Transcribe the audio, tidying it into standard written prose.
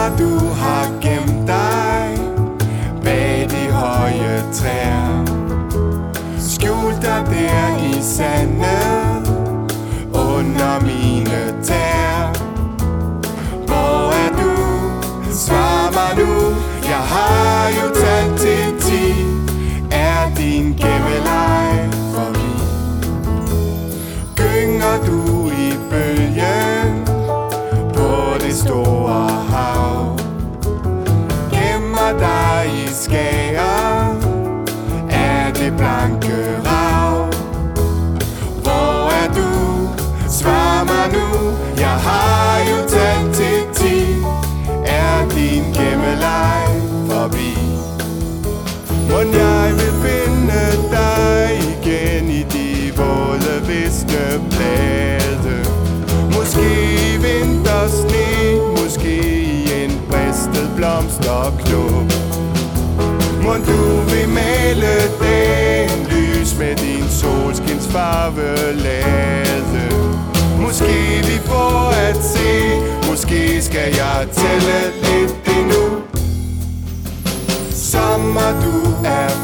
Eller du har gemt dig bag de høje træer, skjult dig der i sandet under mine tæer. Hvor er du? Svar mig nu. Jeg har jo talt til 10. Er din gemmeleg forbi? Gynger du i bølgen på det store hav? Gemmer dig i skærer af det blanke rav? Hvor er du? Svar mig nu. Jeg har jo talt til 10. Er din gemmeleg forbi? Mon jeg vil finde dig igen i de våde viskeblade? Måske i vintersne, måske i en bristet blomsterklub. Mon du vil male dagen lys med din solskinsfarvelade? Måske vi får at se, måske skal jeg tælle lidt endnu. Sommer, du er